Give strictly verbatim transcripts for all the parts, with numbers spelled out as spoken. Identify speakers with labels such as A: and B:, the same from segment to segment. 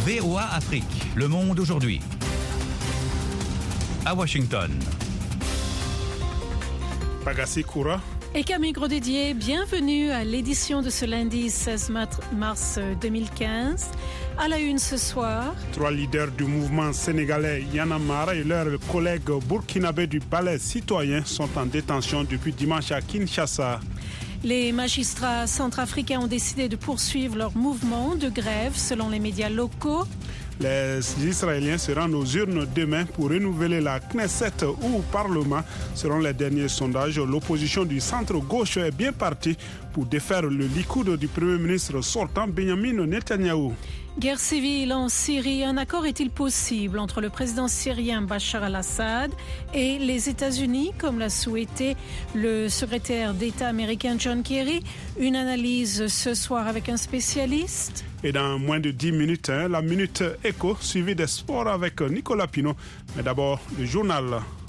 A: V O A Afrique, Le Monde aujourd'hui. À Washington.
B: Pagassi Koura.
C: Et Camille Gros-Dédier, bienvenue à l'édition de ce lundi seize mars deux mille quinze. À la une ce soir.
B: Trois leaders du mouvement sénégalais Y'en a marre et leurs collègues burkinabés du Balai citoyen sont en détention depuis dimanche à Kinshasa.
C: Les magistrats centrafricains ont décidé de poursuivre leur mouvement de grève selon les médias locaux.
B: Les Israéliens se rendent aux urnes demain pour renouveler la Knesset ou au Parlement. Selon les derniers sondages, l'opposition du centre-gauche est bien partie pour défaire le Likoud du Premier ministre sortant Benjamin Netanyahou.
C: Guerre civile en Syrie, un accord est-il possible entre le président syrien Bachar al-Assad et les États-Unis, comme l'a souhaité le secrétaire d'État américain John Kerry? Une analyse ce soir avec un spécialiste.
B: Et dans moins de dix minutes, hein, la Minute Éco, suivie des sports avec Nicolas Pinot. Mais d'abord, le journal.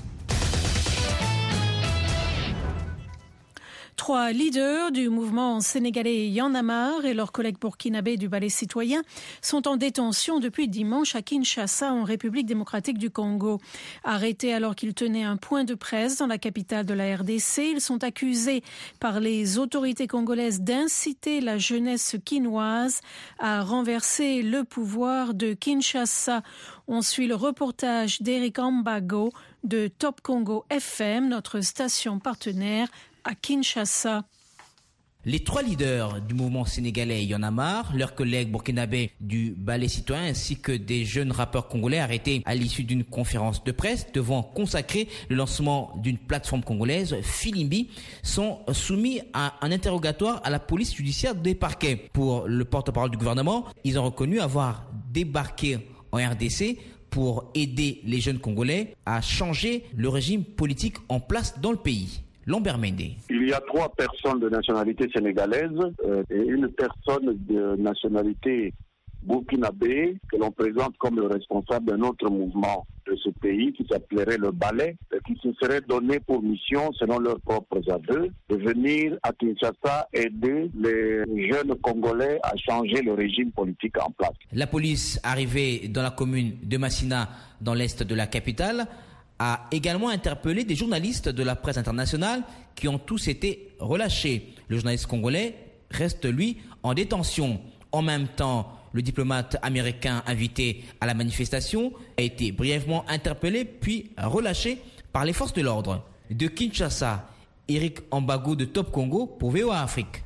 C: Trois leaders du mouvement sénégalais Y'en a marre et leurs collègues burkinabés du Balai citoyen sont en détention depuis dimanche à Kinshasa, en République démocratique du Congo. Arrêtés alors qu'ils tenaient un point de presse dans la capitale de la R D C, ils sont accusés par les autorités congolaises d'inciter la jeunesse quinoise à renverser le pouvoir de Kinshasa. On suit le reportage d'Eric Ambago de Top Congo F M, notre station partenaire à Kinshasa.
D: Les trois leaders du mouvement sénégalais Y'en a marre, leurs collègues burkinabés du Balai citoyen ainsi que des jeunes rappeurs congolais arrêtés à l'issue d'une conférence de presse devant consacrer le lancement d'une plateforme congolaise, Filimbi, sont soumis à un interrogatoire à la police judiciaire des parquets. Pour le porte-parole du gouvernement, ils ont reconnu avoir débarqué en R D C pour aider les jeunes Congolais à changer le régime politique en place dans le pays. Lambert Mende.
E: Il y a trois personnes de nationalité sénégalaise euh, et une personne de nationalité burkinabé que l'on présente comme le responsable d'un autre mouvement de ce pays qui s'appellerait le Balai, qui se serait donné pour mission, selon leurs propres aveux, de venir à Kinshasa aider les jeunes Congolais à changer le régime politique en place.
D: La police, arrivée dans la commune de Massina, dans l'est de la capitale, a également interpellé des journalistes de la presse internationale qui ont tous été relâchés. Le journaliste congolais reste, lui, en détention. En même temps, le diplomate américain invité à la manifestation a été brièvement interpellé puis relâché par les forces de l'ordre. De Kinshasa, Eric Ambago de Top Congo pour V O A Afrique.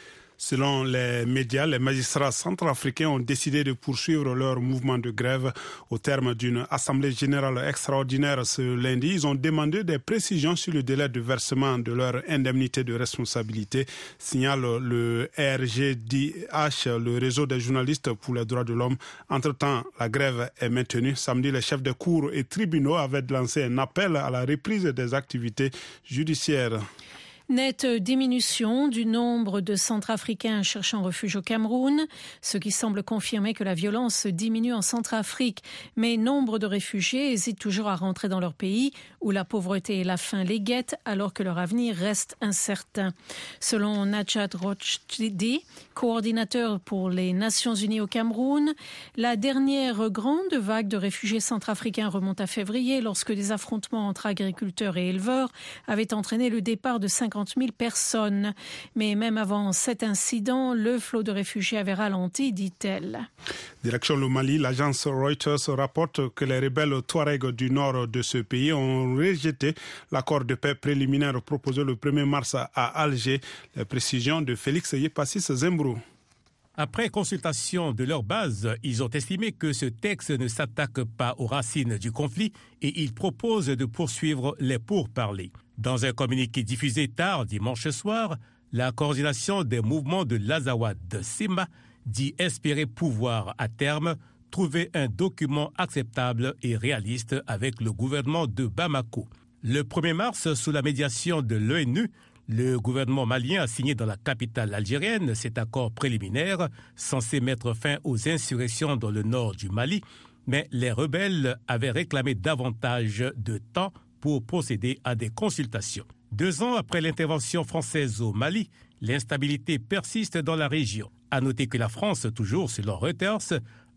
B: Selon les médias, les magistrats centrafricains ont décidé de poursuivre leur mouvement de grève au terme d'une assemblée générale extraordinaire ce lundi. Ils ont demandé des précisions sur le délai de versement de leur indemnité de responsabilité, signale le R G D H, le réseau des journalistes pour les droits de l'homme. Entre-temps, la grève est maintenue. Samedi, les chefs de cour et tribunaux avaient lancé un appel à la reprise des activités judiciaires.
C: Nette diminution du nombre de Centrafricains cherchant refuge au Cameroun, ce qui semble confirmer que la violence diminue en Centrafrique. Mais nombre de réfugiés hésitent toujours à rentrer dans leur pays, où la pauvreté et la faim les guettent, alors que leur avenir reste incertain. Selon Najat Rochdi, coordinateur pour les Nations Unies au Cameroun, la dernière grande vague de réfugiés centrafricains remonte à février, lorsque des affrontements entre agriculteurs et éleveurs avaient entraîné le départ de cinquante mille personnes. Mais même avant cet incident, le flot de réfugiés avait ralenti, dit-elle.
B: Direction le Mali, l'agence Reuters rapporte que les rebelles Touaregs du nord de ce pays ont rejeté l'accord de paix préliminaire proposé le premier mars à Alger. Les précisions de Félix Yepassis Zembrou.
F: Après consultation de leur base, ils ont estimé que ce texte ne s'attaque pas aux racines du conflit et ils proposent de poursuivre les pourparlers. Dans un communiqué diffusé tard dimanche soir, la coordination des mouvements de l'Azawad Simba dit espérer pouvoir à terme trouver un document acceptable et réaliste avec le gouvernement de Bamako. Le premier mars, sous la médiation de l'O N U, le gouvernement malien a signé dans la capitale algérienne cet accord préliminaire censé mettre fin aux insurrections dans le nord du Mali, mais les rebelles avaient réclamé davantage de temps pour procéder à des consultations. Deux ans après l'intervention française au Mali, l'instabilité persiste dans la région. À noter que la France, toujours selon Reuters,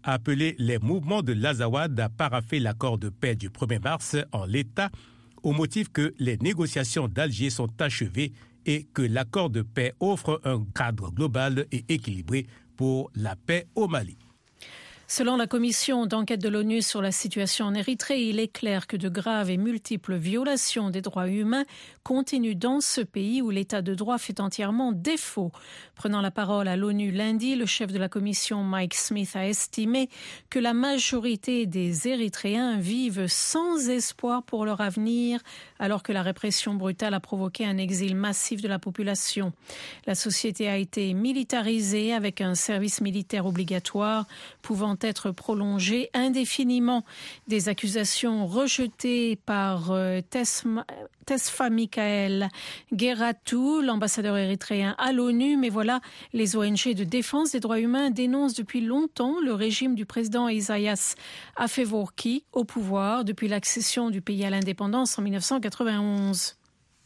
F: a appelé les mouvements de l'Azawad à parapher l'accord de paix du premier mars en l'état, au motif que les négociations d'Alger sont achevées et que l'accord de paix offre un cadre global et équilibré pour la paix au Mali.
C: Selon la commission d'enquête de l'ONU sur la situation en Érythrée, il est clair que de graves et multiples violations des droits humains continuent dans ce pays où l'état de droit fait entièrement défaut. Prenant la parole à l'ONU lundi, le chef de la commission Mike Smith a estimé que la majorité des Érythréens vivent sans espoir pour leur avenir alors que la répression brutale a provoqué un exil massif de la population. La société a été militarisée avec un service militaire obligatoire pouvant être prolongé indéfiniment. Des accusations rejetées par euh, Tesma, Tesfa Michael Geratou, l'ambassadeur érythréen à l'ONU, mais voilà, les O N G de défense des droits humains dénoncent depuis longtemps le régime du président Isaias Afewerki au pouvoir depuis l'accession du pays à l'indépendance en dix-neuf cent quatre-vingt-onze.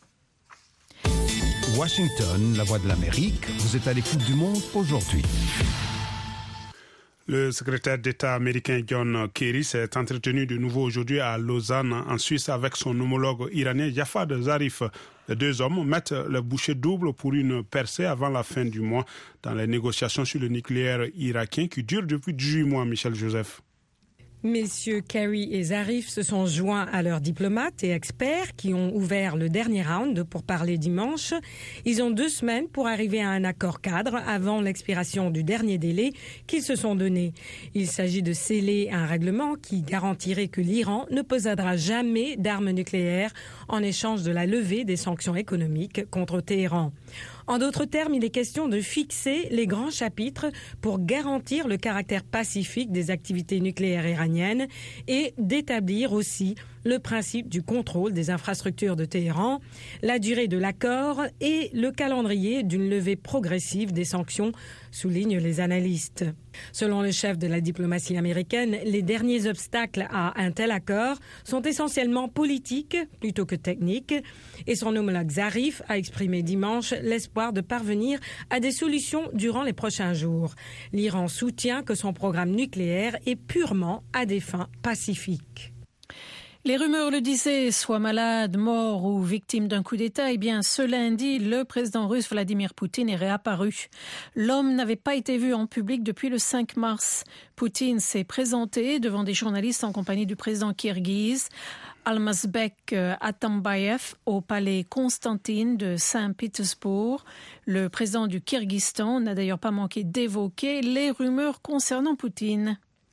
A: Washington, la voix de l'Amérique, vous êtes à l'écoute du monde aujourd'hui.
B: Le secrétaire d'État américain John Kerry s'est entretenu de nouveau aujourd'hui à Lausanne, en Suisse, avec son homologue iranien Jafar Zarif. Les deux hommes mettent le bouchée double pour une percée avant la fin du mois dans les négociations sur le nucléaire irakien qui durent depuis dix-huit mois, Michel Joseph.
G: Messieurs Kerry et Zarif se sont joints à leurs diplomates et experts qui ont ouvert le dernier round pour parler dimanche. Ils ont deux semaines pour arriver à un accord cadre avant l'expiration du dernier délai qu'ils se sont donné. Il s'agit de sceller un règlement qui garantirait que l'Iran ne possédera jamais d'armes nucléaires en échange de la levée des sanctions économiques contre Téhéran. En d'autres termes, il est question de fixer les grands chapitres pour garantir le caractère pacifique des activités nucléaires iraniennes et d'établir aussi le principe du contrôle des infrastructures de Téhéran, la durée de l'accord et le calendrier d'une levée progressive des sanctions, soulignent les analystes. Selon le chef de la diplomatie américaine, les derniers obstacles à un tel accord sont essentiellement politiques plutôt que techniques et son homologue Zarif a exprimé dimanche l'espoir de parvenir à des solutions durant les prochains jours. L'Iran soutient que son programme nucléaire est purement à des fins pacifiques.
C: Les rumeurs le disaient, soit malade, mort ou victime d'un coup d'État, eh bien ce lundi, le président russe Vladimir Poutine est réapparu. L'homme n'avait pas été vu en public depuis le cinq mars. Poutine s'est présenté devant des journalistes en compagnie du président kirghize Almazbek Atambayev au palais Constantine de Saint-Pétersbourg. Le président du Kirghizstan n'a d'ailleurs pas manqué d'évoquer les rumeurs concernant Poutine.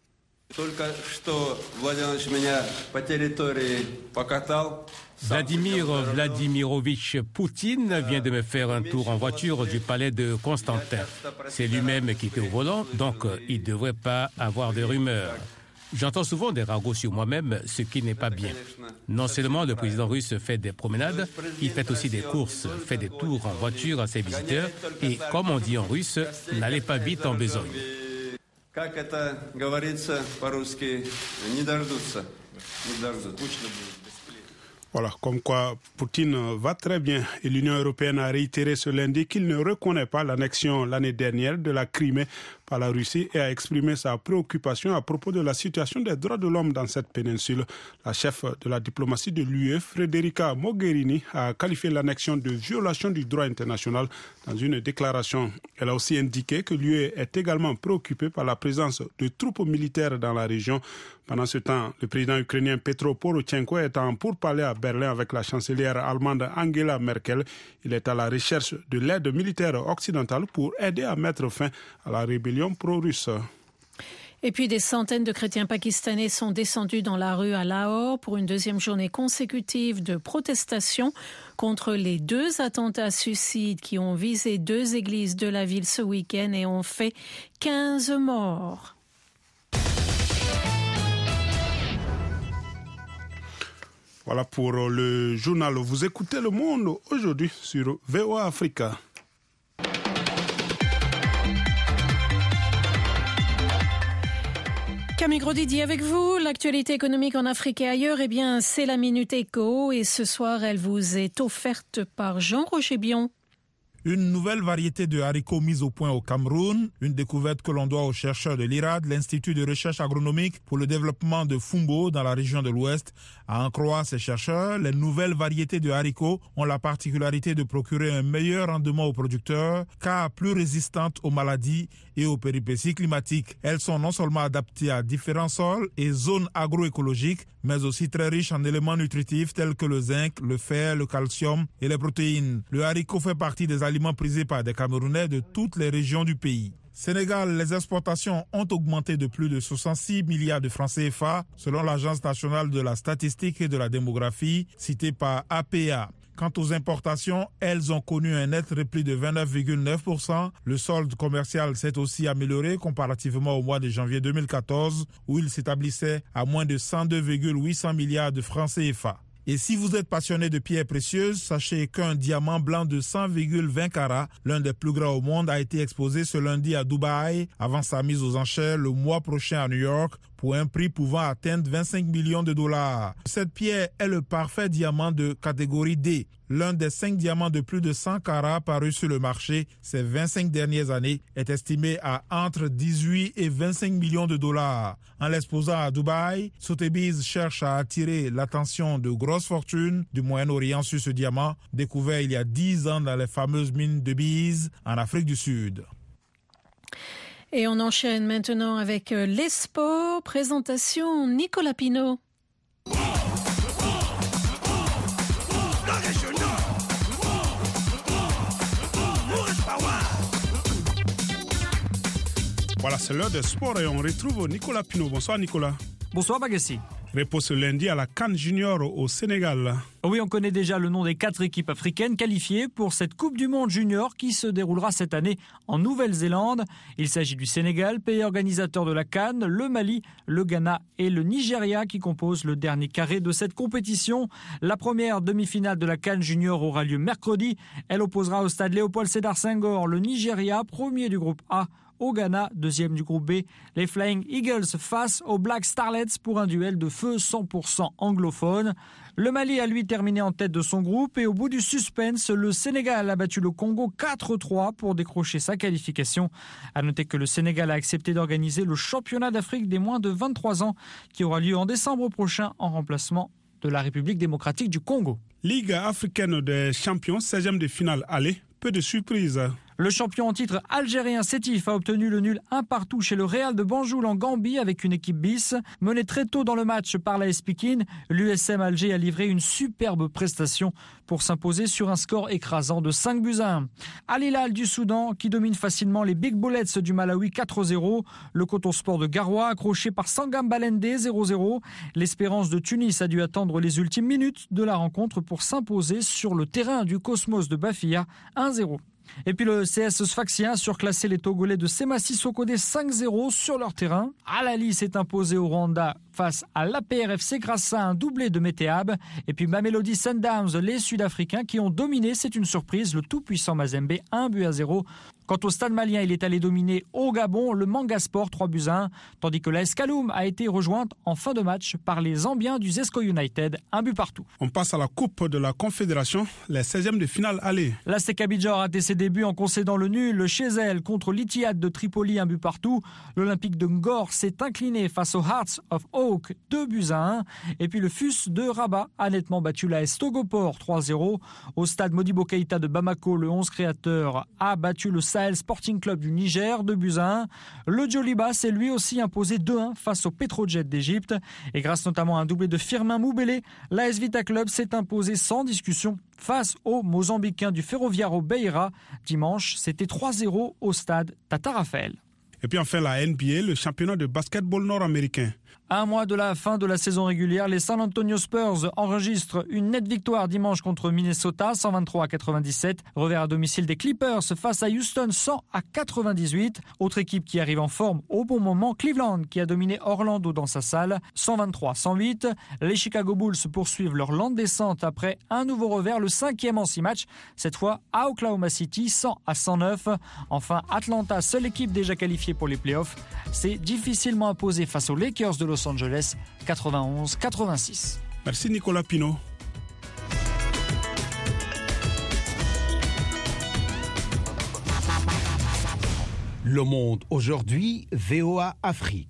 F: Vladimir Vladimirovitch Poutine vient de me faire un tour en voiture du palais de Constantin. C'est lui-même qui était au volant, donc il ne devrait pas avoir de rumeurs. J'entends souvent des ragots sur moi-même, ce qui n'est pas bien. Non seulement le président russe fait des promenades, il fait aussi des courses, fait des tours en voiture à ses visiteurs et, comme on dit en russe, n'allez pas vite en besogne.
H: Как это говорится по-русски, не дождутся. Не дождутся.
B: Voilà, comme quoi Poutine va très bien. Et l'Union européenne a réitéré ce lundi qu'il ne reconnaît pas l'annexion l'année dernière de la Crimée par la Russie et a exprimé sa préoccupation à propos de la situation des droits de l'homme dans cette péninsule. La chef de la diplomatie de l'U E, Federica Mogherini, a qualifié l'annexion de violation du droit international dans une déclaration. Elle a aussi indiqué que l'U E est également préoccupée par la présence de troupes militaires dans la région. Pendant ce temps, le président ukrainien Petro Porochenko est en pourparlers à Berlin avec la chancelière allemande Angela Merkel. Il est à la recherche de l'aide militaire occidentale pour aider à mettre fin à la rébellion pro-russe.
C: Et puis des centaines de chrétiens pakistanais sont descendus dans la rue à Lahore pour une deuxième journée consécutive de protestation contre les deux attentats suicides qui ont visé deux églises de la ville ce week-end et ont fait quinze morts.
B: Voilà pour le journal. Vous écoutez Le Monde aujourd'hui sur V O A Africa.
C: Camille Grosdidier avec vous. L'actualité économique en Afrique et ailleurs, eh bien, c'est la Minute Éco et ce soir, elle vous est offerte par Jean-Roger Bion.
I: Une nouvelle variété de haricots mise au point au Cameroun, une découverte que l'on doit aux chercheurs de l'I R A D, l'Institut de recherche agronomique pour le développement de Fumbo dans la région de l'Ouest. À en croire ces chercheurs, les nouvelles variétés de haricots ont la particularité de procurer un meilleur rendement aux producteurs car plus résistantes aux maladies et aux péripéties climatiques. Elles sont non seulement adaptées à différents sols et zones agroécologiques, mais aussi très riches en éléments nutritifs tels que le zinc, le fer, le calcium et les protéines. Le haricot fait partie des aliments prisés par des Camerounais de toutes les régions du pays. Sénégal, les exportations ont augmenté de plus de soixante-six milliards de francs C F A, selon l'Agence nationale de la statistique et de la démographie, citée par A P A. Quant aux importations, elles ont connu un net repli de vingt-neuf virgule neuf pour cent. Le solde commercial s'est aussi amélioré comparativement au mois de janvier deux mille quatorze, où il s'établissait à moins de cent deux virgule huit cents milliards de francs C F A. Et si vous êtes passionné de pierres précieuses, sachez qu'un diamant blanc de cent virgule vingt carats, l'un des plus grands au monde, a été exposé ce lundi à Dubaï avant sa mise aux enchères le mois prochain à New York pour un prix pouvant atteindre vingt-cinq millions de dollars. Cette pierre est le parfait diamant de catégorie D, l'un des cinq diamants de plus de cent carats parus sur le marché ces vingt-cinq dernières années, est estimé à entre dix-huit et vingt-cinq millions de dollars. En l'exposant à Dubaï, Sotheby's cherche à attirer l'attention de grosses fortunes du Moyen-Orient sur ce diamant, découvert il y a dix ans dans les fameuses mines de Bise en Afrique du Sud.
C: Et on enchaîne maintenant avec les sports. Présentation Nicolas Pinault.
B: Voilà, c'est l'heure des sports et on retrouve Nicolas Pinault. Bonsoir Nicolas.
J: Bonsoir Bagassi.
B: Repos ce lundi à la CAN Junior au Sénégal.
J: Oui, on connaît déjà le nom des quatre équipes africaines qualifiées pour cette Coupe du Monde Junior qui se déroulera cette année en Nouvelle-Zélande. Il s'agit du Sénégal, pays organisateur de la CAN, le Mali, le Ghana et le Nigeria qui composent le dernier carré de cette compétition. La première demi-finale de la CAN Junior aura lieu mercredi. Elle opposera au stade Léopold Sédar Senghor le Nigeria, premier du groupe A, au Ghana, deuxième du groupe B. Les Flying Eagles face aux Black Starlets pour un duel de feu cent pour cent anglophone. Le Mali a lui terminé en tête de son groupe et au bout du suspense, le Sénégal a battu le Congo quatre trois pour décrocher sa qualification. À noter que le Sénégal a accepté d'organiser le championnat d'Afrique des moins de vingt-trois ans qui aura lieu en décembre prochain en remplacement de la République démocratique du Congo.
B: Ligue africaine des champions, seizième de finale aller, peu de surprises.
J: Le champion en titre algérien Sétif a obtenu le nul un partout chez le Real de Banjul en Gambie avec une équipe bis. Mené très tôt dans le match par l'A S Pikine, l'U S M Alger a livré une superbe prestation pour s'imposer sur un score écrasant de cinq buts à un. Al Hilal du Soudan qui domine facilement les Big Bullets du Malawi quatre zéro. Le Coton Sport de Garoua accroché par Sangam Balende zéro zéro. L'Espérance de Tunis a dû attendre les ultimes minutes de la rencontre pour s'imposer sur le terrain du Cosmos de Bafia un zéro. Et puis le C S Sfaxien a surclassé les Togolais de Semassi Sokode cinq zéro sur leur terrain. Al Ahly s'est imposé au Rwanda face à l'A P R F C grâce à un doublé de Meteab. Et puis Mamelodi Sundowns, les Sud-Africains qui ont dominé, c'est une surprise, le tout-puissant Mazembe un but à zéro. Quant au stade malien, il est allé dominer au Gabon le Manga Sport trois buts à un, tandis que l'A S Kaloum a été rejointe en fin de match par les Zambiens du Zesco United, un but partout.
B: On passe à la Coupe de la Confédération, les seizièmes de finale aller.
J: La L'A S T Abidjan a raté ses débuts en concédant le nul chez elle contre l'Ittihad de Tripoli, un but partout. L'Olympique de Ngor s'est incliné face aux Hearts of Oak, deux buts à un. Et puis le F U S de Rabat a nettement battu l'A S Togopor trois zéro. Au stade Modibo Keïta de Bamako, le onze créateur a battu le Sahel Sporting Club du Niger, deux buts à un. Le Djoliba s'est lui aussi imposé deux un face au Petrojet d'Égypte. Et grâce notamment à un doublé de Firmin Moubélé, l'A S Vita Club s'est imposé sans discussion face aux Mozambicains du Ferroviario Beira. Dimanche, c'était trois zéro au stade Tata Raphaël.
B: Et puis enfin la N B A, le championnat de basketball nord-américain.
J: À un mois de la fin de la saison régulière, les San Antonio Spurs enregistrent une nette victoire dimanche contre Minnesota, cent vingt-trois à quatre-vingt-dix-sept. Revers à domicile des Clippers face à Houston, cent à quatre-vingt-dix-huit. Autre équipe qui arrive en forme au bon moment, Cleveland, qui a dominé Orlando dans sa salle, cent vingt-trois à cent huit. Les Chicago Bulls poursuivent leur lente descente après un nouveau revers, le cinquième en six matchs, cette fois à Oklahoma City, cent à cent neuf. Enfin, Atlanta, seule équipe déjà qualifiée pour les playoffs, s'est difficilement imposée face aux Lakers de Los Angeles, quatre-vingt-onze à quatre-vingt-six.
B: Merci Nicolas Pinault.
A: Le Monde aujourd'hui, V O A Afrique.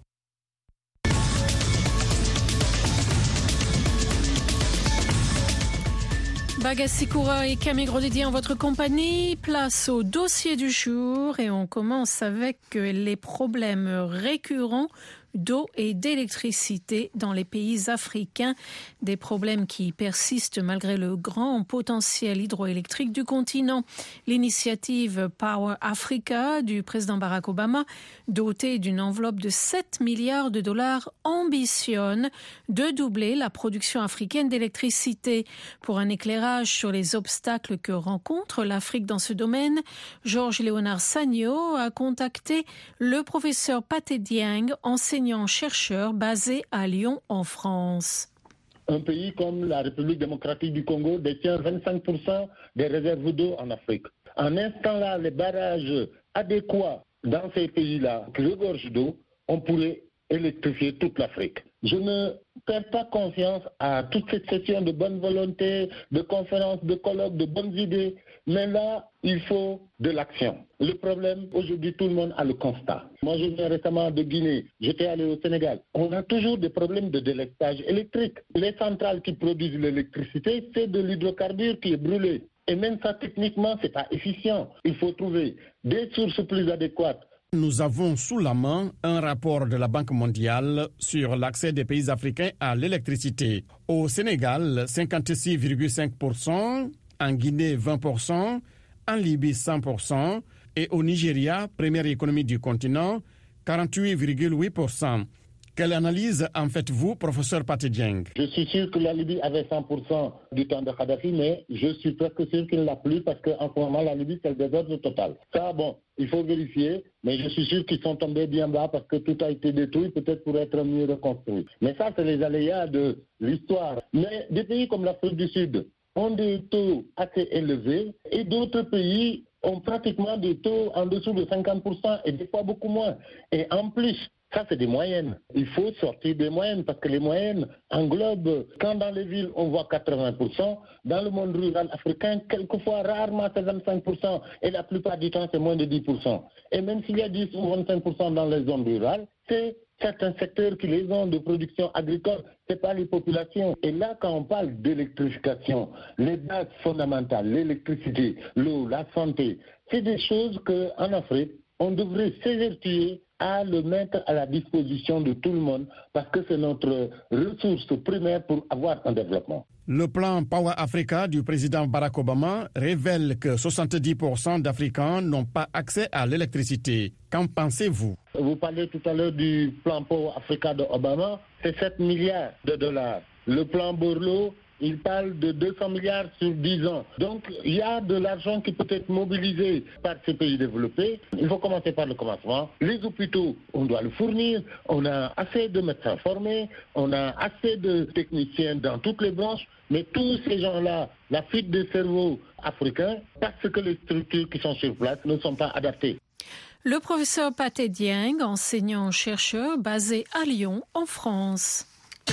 C: Bagassi Koura et Camille Gros-Didier en votre compagnie. Place au dossier du jour et on commence avec les problèmes récurrents d'eau et d'électricité dans les pays africains. Des problèmes qui persistent malgré le grand potentiel hydroélectrique du continent. L'initiative Power Africa du président Barack Obama, dotée d'une enveloppe de sept milliards de dollars, ambitionne de doubler la production africaine d'électricité. Pour un éclairage sur les obstacles que rencontre l'Afrique dans ce domaine, Georges Léonard Sagno a contacté le professeur Pathé Dieng, enseignant chercheur basé à Lyon en France.
K: Un pays comme la République démocratique du Congo détient vingt-cinq pour cent des réserves d'eau en Afrique. En installant les barrages adéquats dans ces pays-là qui regorgent d'eau, on pourrait électrifier toute l'Afrique. Je ne perds pas confiance à toute cette session de bonne volonté, de conférences, de colloques, de bonnes idées, mais là, il faut de l'action. Le problème, aujourd'hui, tout le monde a le constat. Moi, je viens récemment de Guinée, j'étais allé au Sénégal. On a toujours des problèmes de délestage électrique. Les centrales qui produisent l'électricité, c'est de l'hydrocarbure qui est brûlé. Et même ça, techniquement, c'est pas efficient. Il faut trouver des sources plus adéquates.
L: Nous avons sous la main un rapport de la Banque mondiale sur l'accès des pays africains à l'électricité. Au Sénégal, cinquante-six virgule cinq pour cent, en Guinée vingt pour cent, en Libye cent pour cent et au Nigeria, première économie du continent, quarante-huit virgule huit pour cent. Quelle analyse en faites-vous, professeur Pathé Dieng?
K: Je suis sûr que la Libye avait cent pour cent du temps de Kadhafi, mais je suis presque sûr qu'il ne l'a plus parce qu'en ce moment, la Libye, c'est le désordre total. Ça, bon, il faut vérifier, mais je suis sûr qu'ils sont tombés bien bas parce que tout a été détruit, peut-être pour être mieux reconstruit. Mais ça, c'est les aléas de l'histoire. Mais des pays comme l'Afrique du Sud ont des taux assez élevés et d'autres pays ont pratiquement des taux en dessous de cinquante pour cent et des fois beaucoup moins. Et en plus, ça, c'est des moyennes. Il faut sortir des moyennes parce que les moyennes englobent, quand dans les villes, on voit quatre-vingts pour cent, dans le monde rural africain, quelquefois, rarement, c'est vingt-cinq pour cent et la plupart du temps, c'est moins de dix pour cent. Et même s'il y a dix ou vingt-cinq pour cent dans les zones rurales, c'est certains secteurs qui les ont de production agricole, c'est pas les populations. Et là, quand on parle d'électrification, les bases fondamentales, l'électricité, l'eau, la santé, c'est des choses qu'en Afrique, on devrait s'évertuer à le mettre à la disposition de tout le monde parce que c'est notre ressource primaire pour avoir un développement.
L: Le plan Power Africa du président Barack Obama révèle que soixante-dix pour cent d'Africains n'ont pas accès à l'électricité. Qu'en pensez-vous?
K: Vous parlez tout à l'heure du plan Power Africa de Obama, c'est sept milliards de dollars. Le plan Borloo, il parle de deux cents milliards sur dix ans. Donc, il y a de l'argent qui peut être mobilisé par ces pays développés. Il faut commencer par le commencement. Les hôpitaux, on doit le fournir. On a assez de médecins formés. On a assez de techniciens dans toutes les branches. Mais tous ces gens-là, la fuite des cerveaux africains, parce que les structures qui sont sur place ne sont pas adaptées.
C: Le professeur Pathé Dieng, enseignant-chercheur basé à Lyon, en France.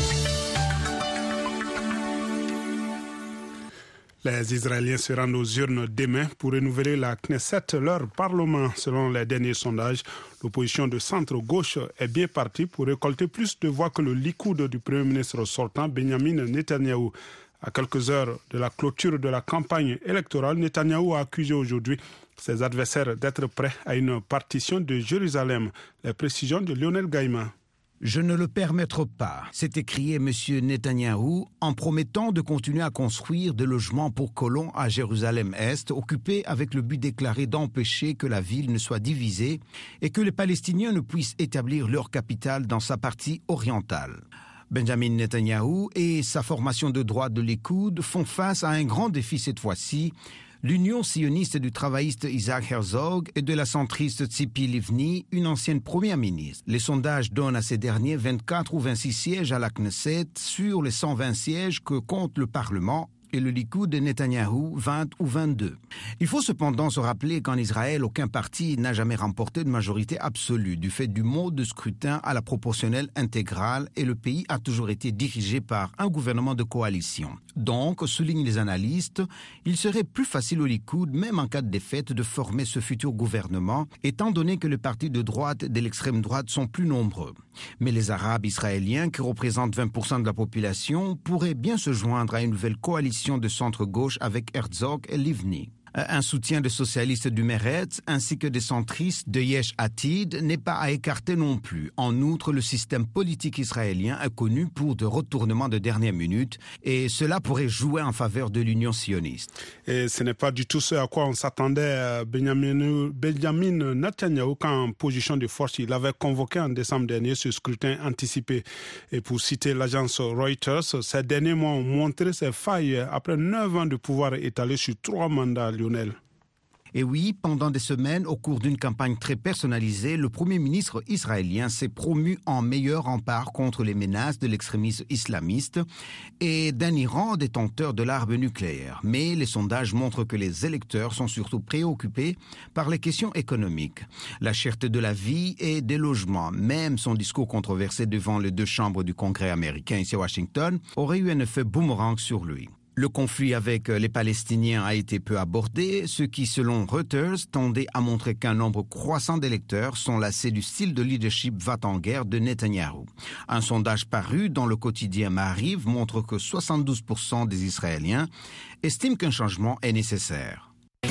B: Les Israéliens se rendent aux urnes demain pour renouveler la Knesset, leur parlement. Selon les derniers sondages, l'opposition de centre-gauche est bien partie pour récolter plus de voix que le Likoud du Premier ministre sortant, Benjamin Netanyahou. À quelques heures de la clôture de la campagne électorale, Netanyahou a accusé aujourd'hui ses adversaires d'être prêts à une partition de Jérusalem. Les précisions de Lionel Gaïma.
A: Je ne le permettrai pas, s'est écrié M. Netanyahou en promettant de continuer à construire des logements pour colons à Jérusalem-Est, occupés avec le but déclaré d'empêcher que la ville ne soit divisée et que les Palestiniens ne puissent établir leur capitale dans sa partie orientale. Benjamin Netanyahou et sa formation de droite de Likoud font face à un grand défi cette fois-ci, l'union sioniste du travailliste Isaac Herzog et de la centriste Tzipi Livni, une ancienne première ministre. Les sondages donnent à ces derniers vingt-quatre ou vingt-six sièges à la Knesset sur les cent vingt sièges que compte le Parlement. et le Likoud de Netanyahou vingt ou vingt-deux. Il faut cependant se rappeler qu'en Israël, aucun parti n'a jamais remporté de majorité absolue du fait du mode de scrutin à la proportionnelle intégrale et le pays a toujours été dirigé par un gouvernement de coalition. Donc, soulignent les analystes, il serait plus facile au Likoud, même en cas de défaite, de former ce futur gouvernement, étant donné que les partis de droite et de l'extrême droite sont plus nombreux. Mais les Arabes israéliens, qui représentent vingt pour cent de la population, pourraient bien se joindre à une nouvelle coalition de centre-gauche avec Herzog et Livni. Un soutien des socialistes du Meretz ainsi que des centristes de Yesh Atid n'est pas à écarter non plus. En outre, le système politique israélien est connu pour des retournements de dernière minute et cela pourrait jouer en faveur de l'Union sioniste.
B: Et ce n'est pas du tout ce à quoi on s'attendait. Benjamin, Benjamin Netanyahou, en position de force, il avait convoqué en décembre dernier ce scrutin anticipé. Et pour citer l'agence Reuters, ces derniers mois ont montré ses failles après neuf ans de pouvoir étalé sur trois mandats. Lionel.
A: Et oui, pendant des semaines, au cours d'une campagne très personnalisée, le Premier ministre israélien s'est promu en meilleur rempart contre les menaces de l'extrémisme islamiste et d'un Iran détenteur de l'arme nucléaire. Mais les sondages montrent que les électeurs sont surtout préoccupés par les questions économiques, la cherté de la vie et des logements. Même son discours controversé devant les deux chambres du Congrès américain ici à Washington aurait eu un effet boomerang sur lui. Le conflit avec les Palestiniens a été peu abordé, ce qui, selon Reuters, tendait à montrer qu'un nombre croissant d'électeurs sont lassés du style de leadership va-t-en-guerre de Netanyahou. Un sondage paru dans le quotidien Maariv montre que soixante-douze pour cent des Israéliens estiment qu'un changement est nécessaire.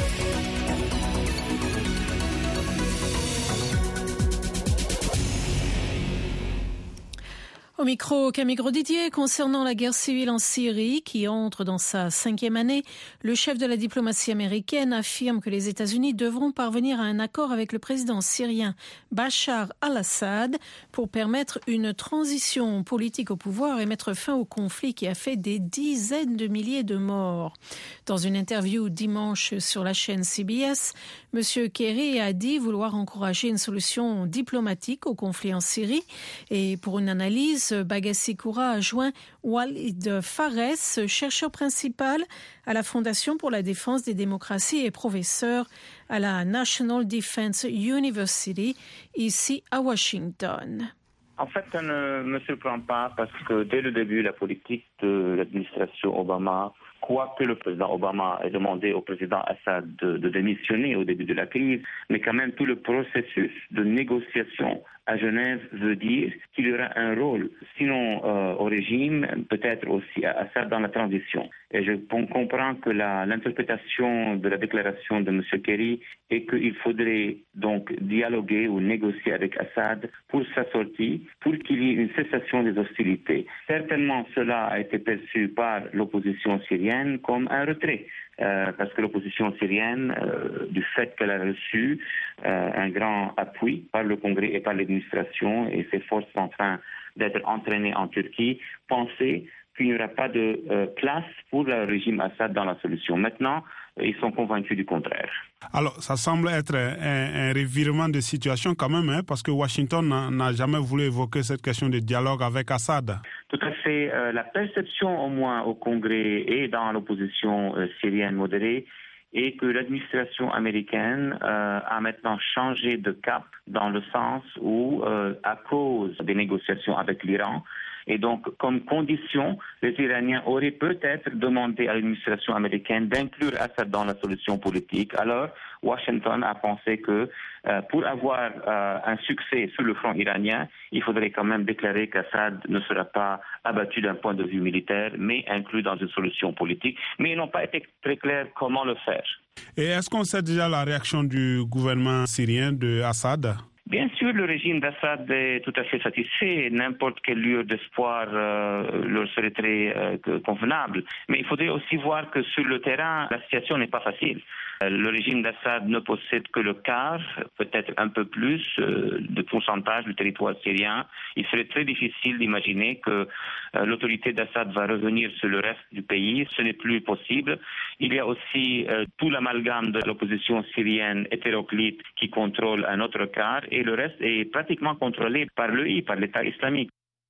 C: Au micro, Camille Grosdidier, concernant la guerre civile en Syrie qui entre dans sa cinquième année, le chef de la diplomatie américaine affirme que les États-Unis devront parvenir à un accord avec le président syrien Bachar al-Assad pour permettre une transition politique au pouvoir et mettre fin au conflit qui a fait des dizaines de milliers de morts. Dans une interview dimanche sur la chaîne C B S, M. Kerry a dit vouloir encourager une solution diplomatique au conflit en Syrie et pour une analyse, Bagassi Koura a joint Walid Fares, chercheur principal à la Fondation pour la défense des démocraties et professeur à la National Defense University, ici à Washington.
M: En fait, ça ne me surprend pas parce que dès le début, la politique de l'administration Obama, quoique le président Obama ait demandé au président Assad de, de démissionner au début de la crise, mais quand même tout le processus de négociation à Genève veut dire qu'il y aura un rôle, sinon euh, au régime, peut-être aussi à Assad dans la transition. Et je comprends que la, l'interprétation de la déclaration de M. Kerry est qu'il faudrait donc dialoguer ou négocier avec Assad pour sa sortie, pour qu'il y ait une cessation des hostilités. Certainement, cela a été perçu par l'opposition syrienne comme un retrait. Euh, parce que l'opposition syrienne, euh, du fait qu'elle a reçu euh, un grand appui par le Congrès et par l'administration, et ses forces sont en train d'être entraînées en Turquie, pensait qu'il n'y aura pas de euh, place pour le régime Assad dans la solution. Maintenant, ils sont convaincus du contraire.
B: Alors, ça semble être un, un revirement de situation quand même, hein, parce que Washington n'a, n'a jamais voulu évoquer cette question de dialogue avec Assad.
M: Tout à fait. Euh, la perception, au moins au Congrès et dans l'opposition euh, syrienne modérée, est que l'administration américaine euh, a maintenant changé de cap dans le sens où, euh, à cause des négociations avec l'Iran, et donc, comme condition, les Iraniens auraient peut-être demandé à l'administration américaine d'inclure Assad dans la solution politique. Alors, Washington a pensé que euh, pour avoir euh, un succès sur le front iranien, il faudrait quand même déclarer qu'Assad ne sera pas abattu d'un point de vue militaire, mais inclus dans une solution politique. Mais ils n'ont pas été très clairs comment le faire.
B: Et est-ce qu'on sait déjà la réaction du gouvernement syrien de Assad ?
M: Bien sûr, le régime d'Assad est tout à fait satisfait. N'importe quelle lueur d'espoir euh, leur serait très euh, convenable. Mais il faudrait aussi voir que sur le terrain, la situation n'est pas facile. Le régime d'Assad ne possède que le quart, peut-être un peu plus, euh, de pourcentage du territoire syrien. Il serait très difficile d'imaginer que euh, l'autorité d'Assad va revenir sur le reste du pays. Ce n'est plus possible. Il y a aussi euh, tout l'amalgame de l'opposition syrienne hétéroclite qui contrôle un autre quart et le reste est pratiquement contrôlé par l'E I, par l'État islamique.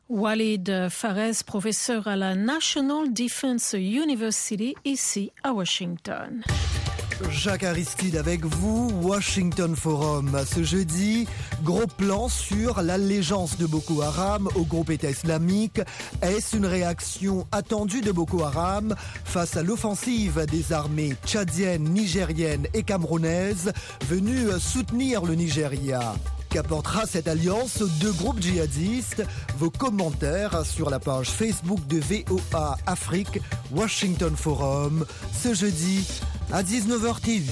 C: Walid Fares, professeur à la National Defense University, ici à Washington.
N: Jacques Aristide avec vous, Washington Forum. Ce jeudi, gros plan sur l'allégeance de Boko Haram au groupe État islamique. Est-ce une réaction attendue de Boko Haram face à l'offensive des armées tchadiennes, nigériennes et camerounaises venues soutenir le Nigeria? Qu'apportera cette alliance aux deux groupes djihadistes? Vos commentaires sur la page Facebook de V O A Afrique, Washington Forum, ce jeudi à dix-neuf heures T V.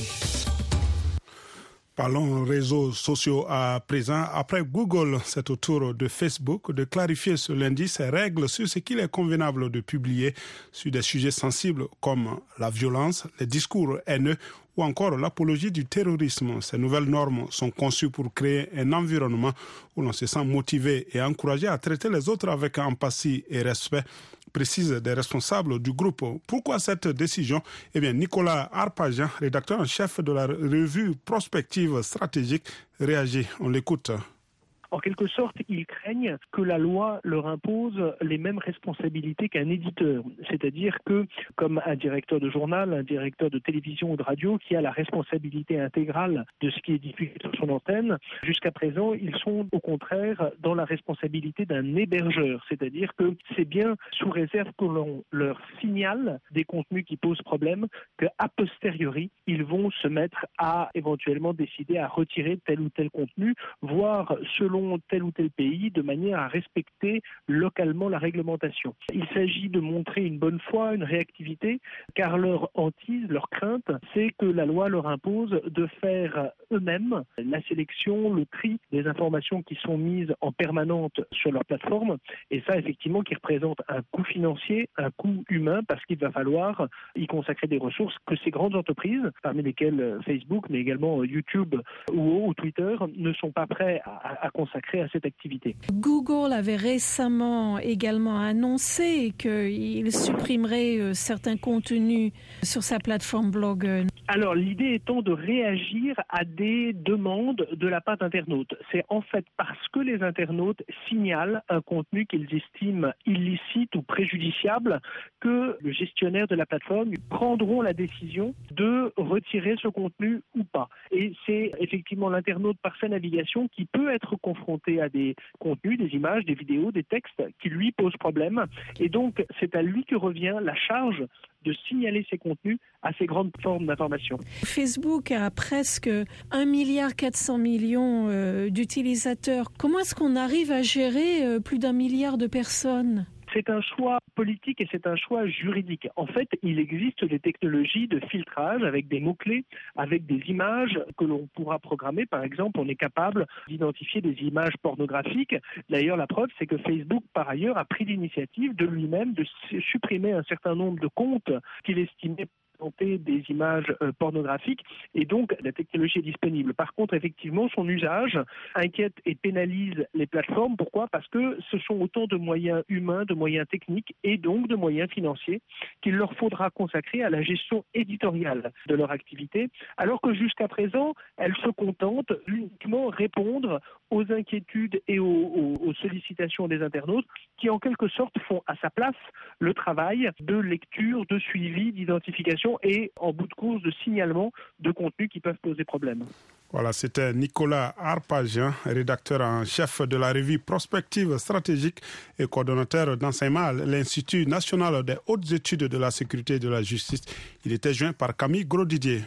B: Parlons réseaux sociaux à présent. Après Google, c'est au tour de Facebook de clarifier ce lundi ses règles sur ce qu'il est convenable de publier sur des sujets sensibles comme la violence, les discours haineux ou encore l'apologie du terrorisme. Ces nouvelles normes sont conçues pour créer un environnement où l'on se sent motivé et encouragé à traiter les autres avec empathie et respect, précise des responsables du groupe. Pourquoi cette décision? Eh bien, Nicolas Arpajan, rédacteur en chef de la revue Prospective Stratégique, réagit. On l'écoute.
O: En quelque sorte, ils craignent que la loi leur impose les mêmes responsabilités qu'un éditeur. C'est-à-dire que, comme un directeur de journal, un directeur de télévision ou de radio qui a la responsabilité intégrale de ce qui est diffusé sur son antenne, jusqu'à présent, ils sont au contraire dans la responsabilité d'un hébergeur. C'est-à-dire que c'est bien sous réserve que l'on leur signale des contenus qui posent problème qu'a posteriori, ils vont se mettre à éventuellement décider à retirer tel ou tel contenu, voire selon tel ou tel pays, de manière à respecter localement la réglementation. Il s'agit de montrer une bonne foi, une réactivité, car leur hantise, leur crainte, c'est que la loi leur impose de faire eux-mêmes la sélection, le tri des informations qui sont mises en permanente sur leur plateforme, et ça effectivement qui représente un coût financier, un coût humain, parce qu'il va falloir y consacrer des ressources que ces grandes entreprises, parmi lesquelles Facebook, mais également YouTube ou, ou Twitter, ne sont pas prêts à, à consacrer à cette activité.
C: Google avait récemment également annoncé qu'il supprimerait certains contenus sur sa plateforme blog.
O: Alors, l'idée étant de réagir à des demandes de la part d'internautes. C'est en fait parce que les internautes signalent un contenu qu'ils estiment illicite ou préjudiciable que le gestionnaire de la plateforme prendront la décision de retirer ce contenu ou pas. Et c'est effectivement l'internaute par sa navigation qui peut être confronté à des contenus, des images, des vidéos, des textes qui lui posent problème. Et donc, c'est à lui que revient la charge de signaler ces contenus à ces grandes formes d'information.
C: Facebook a presque un milliard quatre cents millions euh, d'utilisateurs. Comment est-ce qu'on arrive à gérer euh, plus d'un milliard de personnes ?
O: C'est un choix politique et c'est un choix juridique. En fait, il existe des technologies de filtrage avec des mots-clés, avec des images que l'on pourra programmer. Par exemple, on est capable d'identifier des images pornographiques. D'ailleurs, la preuve, c'est que Facebook, par ailleurs, a pris l'initiative de lui-même de supprimer un certain nombre de comptes qu'il estimait des images euh, pornographiques, et donc la technologie est disponible. Par contre, effectivement, son usage inquiète et pénalise les plateformes. Pourquoi ? Parce que ce sont autant de moyens humains, de moyens techniques et donc de moyens financiers qu'il leur faudra consacrer à la gestion éditoriale de leur activité, alors que jusqu'à présent, elles se contentent uniquement répondre aux inquiétudes et aux, aux, aux sollicitations des internautes qui, en quelque sorte, font à sa place le travail de lecture, de suivi, d'identification et, en bout de course, de signalement de contenus qui peuvent poser problème.
B: Voilà, c'était Nicolas Arpajan, rédacteur en chef de la revue Prospective Stratégique et coordonnateur d'enseignement à l'Institut national des hautes études de la sécurité et de la justice. Il était joint par Camille Grosdidier.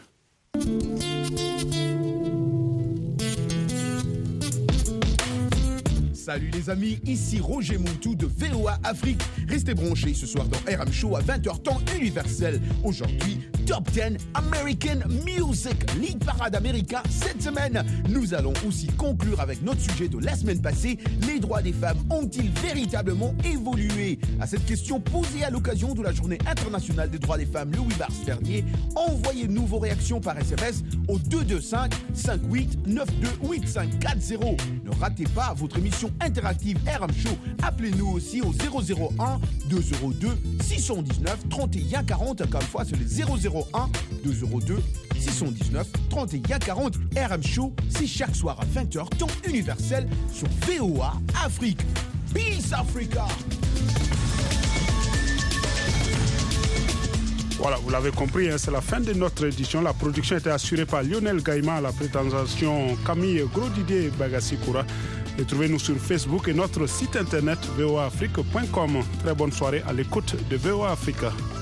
P: Salut les amis, ici Roger Moutou de V O A Afrique. Restez branchés ce soir dans R M Show à vingt heures temps universel. Aujourd'hui, Top dix American Music, Lead Parade américain. Cette semaine, nous allons aussi conclure avec notre sujet de la semaine passée. Les droits des femmes ont-ils véritablement évolué ? À cette question posée à l'occasion de la journée internationale des droits des femmes le huit mars dernier, envoyez-nous vos réactions par S M S au deux deux cinq, cinq huit neuf deux huit cinq quatre zéro. Ne ratez pas votre émission interactive R M Show. Appelez-nous aussi au zéro zéro un deux zéro deux six cent dix-neuf trente et un quarante. Encore une fois, c'est le zéro zéro un deux zéro deux six cent dix-neuf trente et un quarante. R M Show, c'est chaque soir à vingt heures temps universel sur V O A Afrique. Peace Africa.
B: Voilà, vous l'avez compris, hein, c'est la fin de notre édition. La production était assurée par Lionel Gaïma, la présentation Camille Grosdidier et Bagassi Koura. Retrouvez-nous sur Facebook et notre site internet v o a afrique point com. Très bonne soirée à l'écoute de V O A Africa.